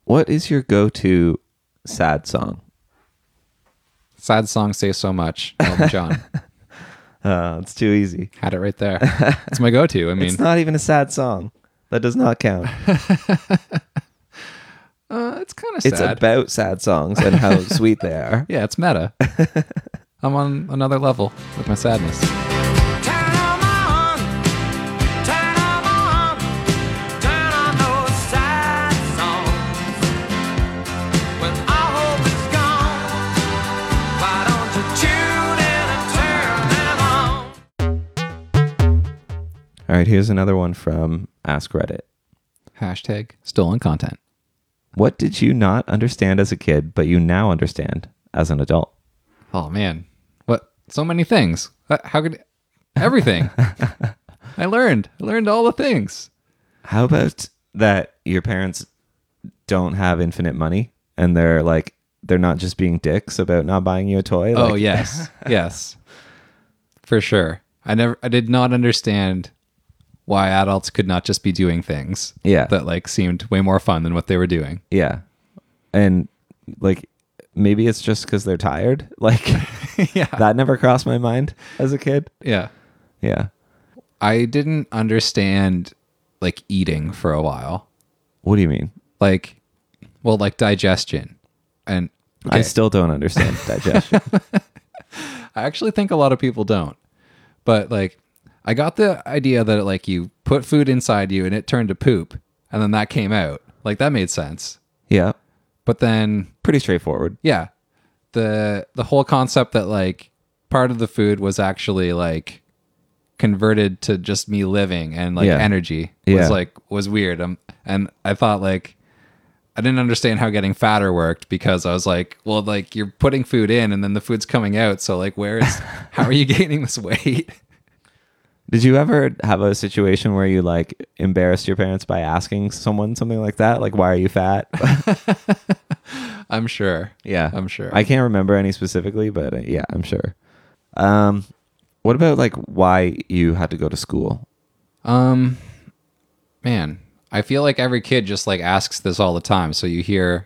What is your go-to sad song? Sad song say so much. Elton John. It's too easy. Had it right there. It's my go-to. I mean, It's not even a sad song. That does not count. it's kind of sad. It's about sad songs and how sweet they are. Yeah, it's meta. I'm on another level with my sadness. Turn 'em on, turn 'em on, turn on those sad songs. When all hope is gone, why don't you tune in and turn them on? All right, here's another one from Ask Reddit. Hashtag stolen content. What did you not understand as a kid, but you now understand as an adult? Oh man, what? So many things. How could everything? I learned all the things. How about that your parents don't have infinite money and they're not just being dicks about not buying you a toy? Oh yes, yes, for sure. I did not understand why adults could not just be doing things. Yeah. that seemed way more fun than what they were doing. Yeah. And maybe it's just because they're tired. Yeah, That never crossed my mind as a kid. yeah. Yeah. I didn't understand eating for a while. What do you mean? Digestion. And I still don't understand digestion. I actually think a lot of people don't. But I got the idea that you put food inside you and it turned to poop and then that came out. That made sense. Yeah. But then Pretty straightforward. yeah, the whole concept that part of the food was actually converted to just me living and Yeah. energy was Yeah. was weird. And I thought I didn't understand how getting fatter worked because I was you're putting food in and then the food's coming out. So how are you gaining this weight? Did you ever have a situation where you embarrassed your parents by asking someone something like that? Why are you fat? I'm sure. Yeah. I'm sure. I can't remember any specifically, but yeah, I'm sure. What about why you had to go to school? Man, I feel like every kid just asks this all the time. So you hear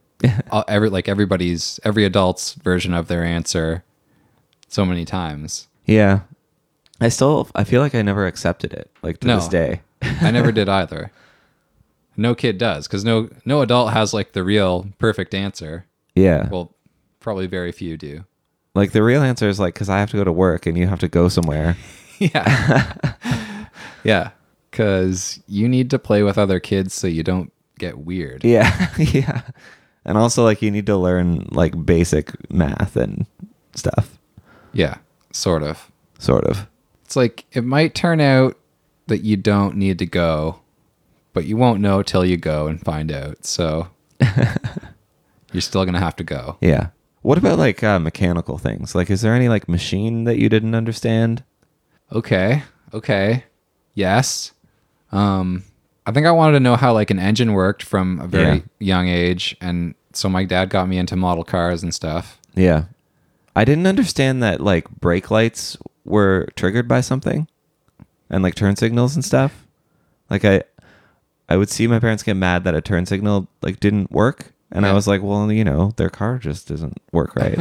every adult's version of their answer so many times. Yeah. I feel like I never accepted it, to No. this day. I never did either. No kid does because no adult has the real perfect answer. Yeah. Well, probably very few do. The real answer is because I have to go to work and you have to go somewhere. Yeah. Yeah. Because you need to play with other kids so you don't get weird. Yeah. Yeah. And also you need to learn basic math and stuff. Yeah. Sort of. Sort of. It's it might turn out that you don't need to go, but you won't know till you go and find out. So you're still going to have to go. Yeah. What about mechanical things? Is there any machine that you didn't understand? Okay. Yes. I think I wanted to know how an engine worked from a very young age. And so my dad got me into model cars and stuff. Yeah. I didn't understand that brake lights were triggered by something and turn signals and stuff. I would see my parents get mad that a turn signal didn't work. And I was well, their car just doesn't work right.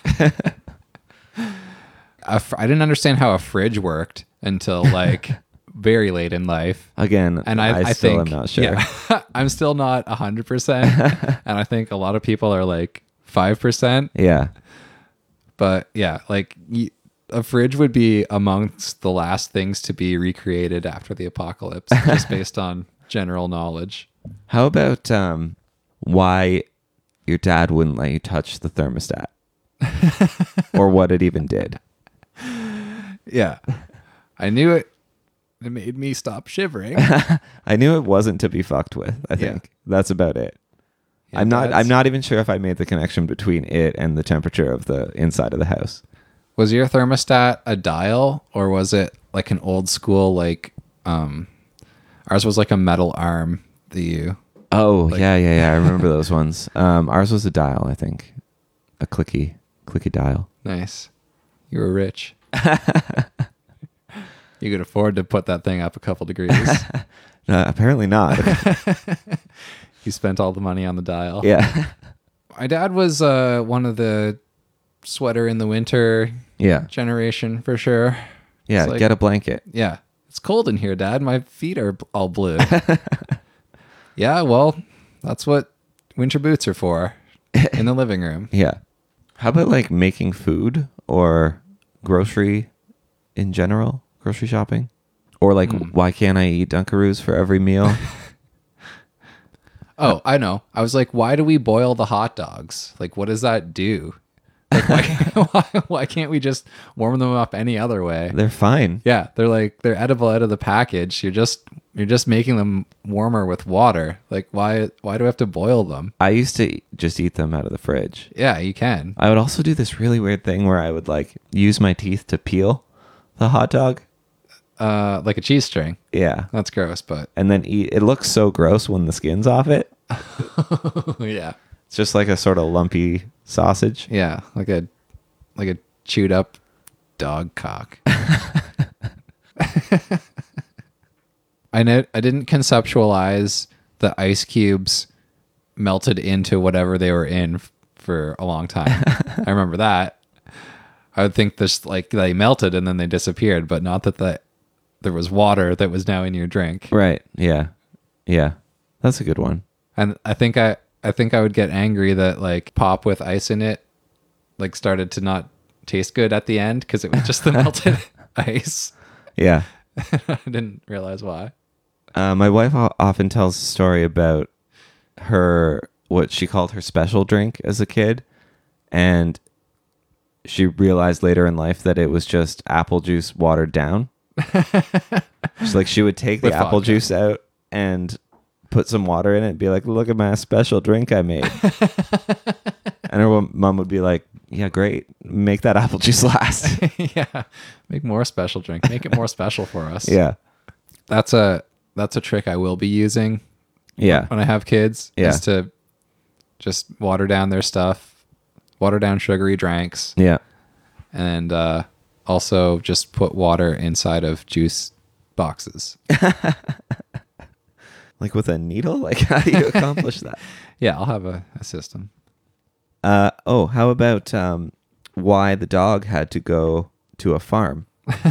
I didn't understand how a fridge worked until very late in life. Again, And I still am not sure. Yeah, I'm still not 100%. And I think a lot of people are 5%. Yeah. But yeah, a fridge would be amongst the last things to be recreated after the apocalypse, just based on general knowledge. How about why your dad wouldn't let you touch the thermostat? Or what it even did? Yeah. I knew it. It made me stop shivering. I knew it wasn't to be fucked with, I think. That's about it. Yeah, I'm not even sure if I made the connection between it and the temperature of the inside of the house. Was your thermostat a dial or was it an old school ours was a metal arm that you Oh, yeah. I remember those ones. Ours was a dial, I think. A clicky dial. Nice. You were rich. You could afford to put that thing up a couple degrees. Apparently not. He spent all the money on the dial. Yeah. My dad was one of the sweater in the winter Yeah. generation for sure. Yeah. It's like- Get a blanket. Yeah. It's cold in here, Dad. My feet are all blue. Yeah, well, that's what winter boots are for in the living room. Yeah. How about like making food or grocery in general? Grocery shopping? Or like, why can't I eat Dunkaroos for every meal? Oh, I know. I was like, why do we boil the hot dogs? Like, what does that do? Like, why can't we just warm them up any other way? They're fine. Yeah, they're edible out of the package. You're just making them warmer with water. Like, why do I have to boil them? I used to just eat them out of the fridge. Yeah, you can. I would also do this really weird thing where I would like use my teeth to peel the hot dog. Like a cheese string. Yeah. That's gross, but And then eat. It looks so gross when the skin's off it. yeah. It's just like a sort of lumpy sausage. Yeah, like a chewed up dog cock. I didn't conceptualize the ice cubes melted into whatever they were in for a long time. I remember that. I would think this like they melted and then they disappeared, but not that there was water that was now in your drink. Right. Yeah. Yeah. That's a good one. And I think I would get angry that like pop with ice in it like started to not taste good at the end because it was just the melted ice. Yeah. I didn't realize why. My wife often tells a story about what she called her special drink as a kid. And she realized later in life that it was just apple juice watered down. She's like, she would take the With apple vodka. juice out and put some water in it and be like, look at my special drink I made. And her mom would be like, yeah, great. Make that apple juice last. Yeah. Make more special drink. Make it more special for us. Yeah. That's a trick I will be using Yeah. when I have kids. Yeah. Is to just water down their stuff, water down sugary drinks, Yeah. and also just put water inside of juice boxes. Like with a needle? Like, how do you accomplish that? Yeah, I'll have a system. How about why the dog had to go to a farm?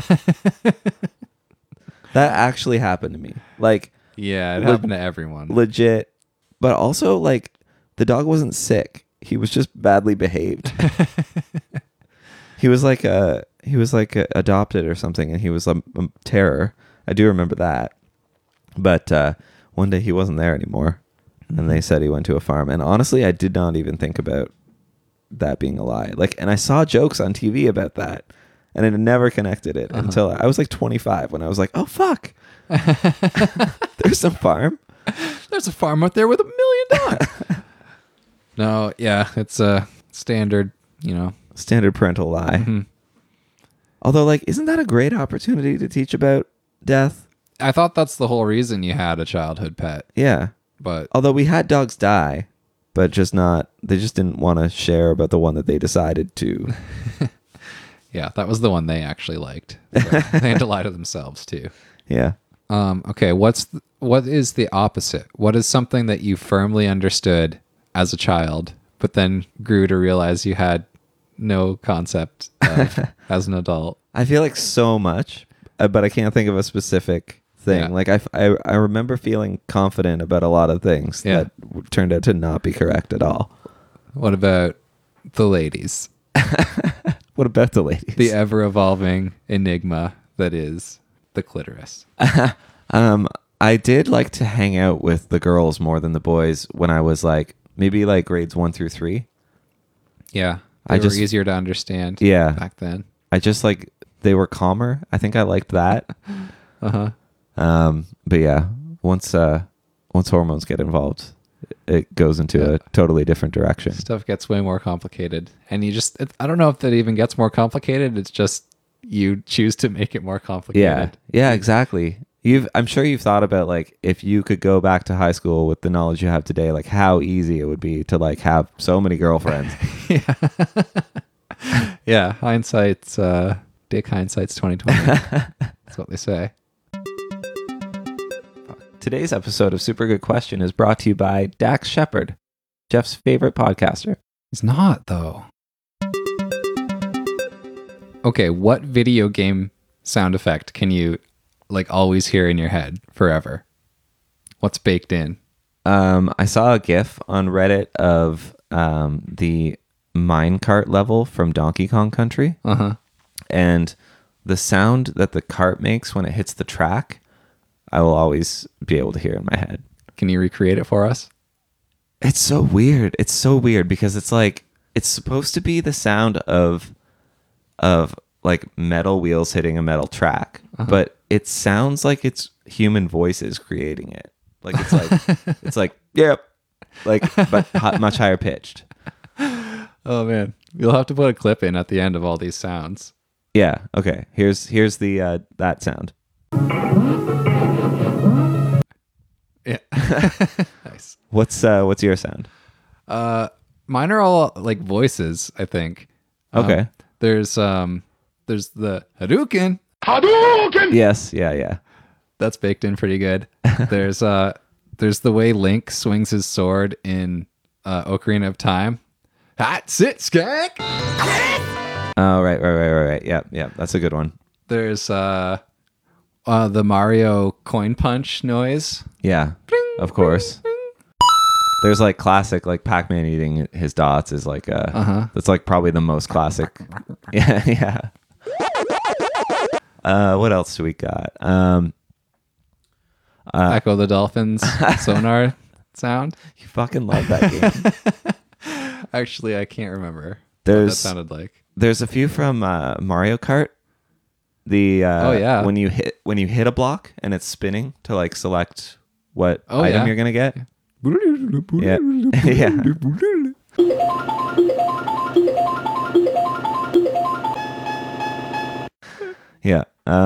That actually happened to me. Like, Yeah, it happened to everyone. legit. But also, like, the dog wasn't sick. He was just badly behaved. He was adopted or something, and he was a terror. I do remember that. But one day he wasn't there anymore, and they said he went to a farm. And honestly, I did not even think about that being a lie. Like, and I saw jokes on TV about that, and I never connected it until I was like 25 when I was like, oh fuck, there's some farm. There's a farm out there with 1 million dogs. No, yeah, it's a standard, Standard parental lie. Although, like, isn't that a great opportunity to teach about death? I thought that's the whole reason you had a childhood pet, Yeah. but Although we had dogs die, but they just didn't want to share about the one that they decided to. yeah, that was the one they actually liked. So they had to lie to themselves too. Yeah. Okay, what is the opposite? What is something that you firmly understood as a child, but then grew to realize you had no concept of as an adult? I feel like so much, but I can't think of a specific thing. Yeah. Like I remember feeling confident about a lot of things Yeah. that turned out to not be correct at all. What about the ladies? What about the ladies? The ever-evolving enigma that is the clitoris. I did like to hang out with the girls more than the boys when I was like maybe like grades 1 through 3. Yeah, I they were just- easier to understand. Yeah. back then. I just like they were calmer. I think I liked that. But yeah, once hormones get involved, it goes into a totally different direction. Stuff gets way more complicated, and I don't know if that even gets more complicated. It's just you choose to make it more complicated. Yeah. Yeah, exactly. I'm sure you've thought about like if you could go back to high school with the knowledge you have today, like how easy it would be to like have so many girlfriends. Yeah, hindsight's dick hindsight's 2020. That's what they say. Today's episode of Super Good Question is brought to you by Dax Shepard, Jeff's favorite podcaster. It's not, though. Okay, what video game sound effect can you like always hear in your head forever? What's baked in? I saw a GIF on Reddit of the minecart level from Donkey Kong Country, and the sound that the cart makes when it hits the track, I will always be able to hear in my head. Can you recreate it for us? It's so weird. It's so weird because it's like it's supposed to be the sound of like metal wheels hitting a metal track, but it sounds like it's human voices creating it. Like it's like it's like yep, like but much higher pitched. Oh man, you'll have to put a clip in at the end of all these sounds. Yeah. Okay. Here's the that sound. Yeah. Nice. What's your sound? Mine are all like voices, I think. Okay. There's the Hadouken. Yes. Yeah. That's baked in pretty good. There's the way Link swings his sword in Ocarina of Time. Hot sit skank. Oh, right. Yeah. That's a good one. There's the Mario coin punch noise. Yeah. Of course. There's like classic, like Pac-Man eating his dots is like that's like probably the most classic. Yeah. What else do we got? Echo the Dolphins sonar sound. You fucking love that game. Actually, I can't remember what that sounded like. There's a few from Mario Kart. The yeah, when you hit a block and it's spinning to like select what item you're gonna get. Yeah. Yeah.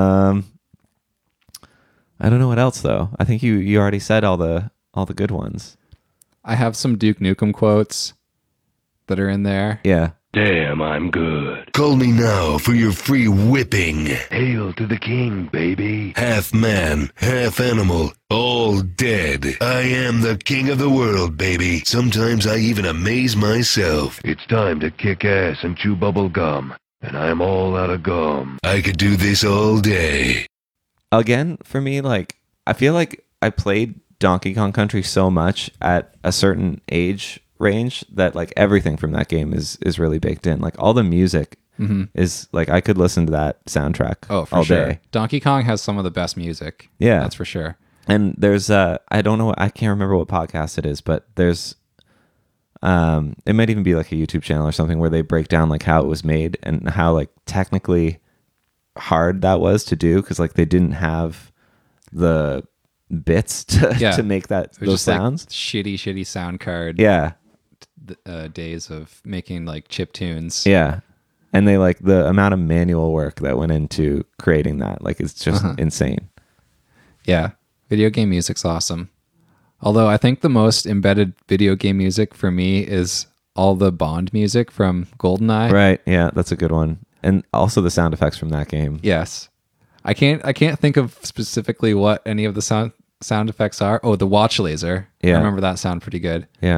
I don't know what else though. I think you already said all the good ones. I have some Duke Nukem quotes that are in there. Yeah. Damn, I'm good. Call me now for your free whipping. Hail to the king, baby. Half man, half animal, all dead. I am the king of the world, baby. Sometimes I even amaze myself. It's time to kick ass and chew bubble gum. And I'm all out of gum. I could do this all day. Again, for me, like I feel like I played Donkey Kong Country so much at a certain age range that like everything from that game is really baked in. Like all the music is like I could listen to that soundtrack all sure. day. Donkey Kong has some of the best music. Yeah. That's for sure. And there's I don't know, I can't remember what podcast it is, but there's it might even be like a YouTube channel or something where they break down like how it was made and how like technically hard that was to do because like they didn't have the bits to make It was those just sounds. like shitty sound card. Yeah. Days of making like chip tunes. Yeah. And they like the amount of manual work that went into creating that. Like it's just insane. Yeah. Video game music's awesome. Although I think the most embedded video game music for me is all the Bond music from GoldenEye. Right. Yeah. That's a good one. And also the sound effects from that game. Yes. I can't think of specifically what any of the sound effects are. Oh, the watch laser. Yeah. I remember that sound pretty good. Yeah.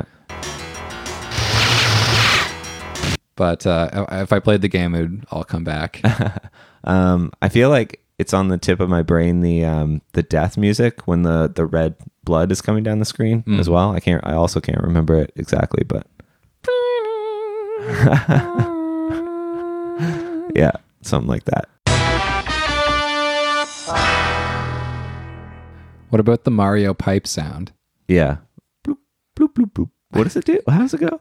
But if I played the game, it would all come back. I feel like it's on the tip of my brain the death music when the red blood is coming down the screen as well. I also can't remember it exactly, but yeah, something like that. What about the Mario pipe sound? Yeah. Bloop, bloop, bloop, bloop. What does it do? How does it go?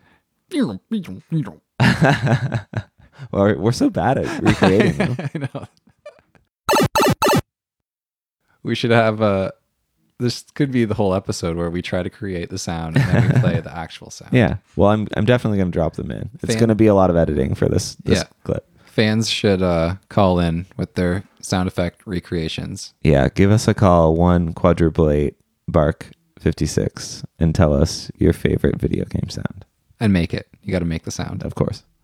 Well, we're so bad at recreating them. I know. We should have this could be the whole episode where we try to create the sound and then we play the actual sound. Yeah. Well, I'm definitely going to drop them in. It's Fan- going to be a lot of editing for this Yeah. clip. Fans should call in with their sound effect recreations. Yeah. Give us a call 1-888 bark 56 and tell us your favorite video game sound. And make it. You got to make the sound. Of course.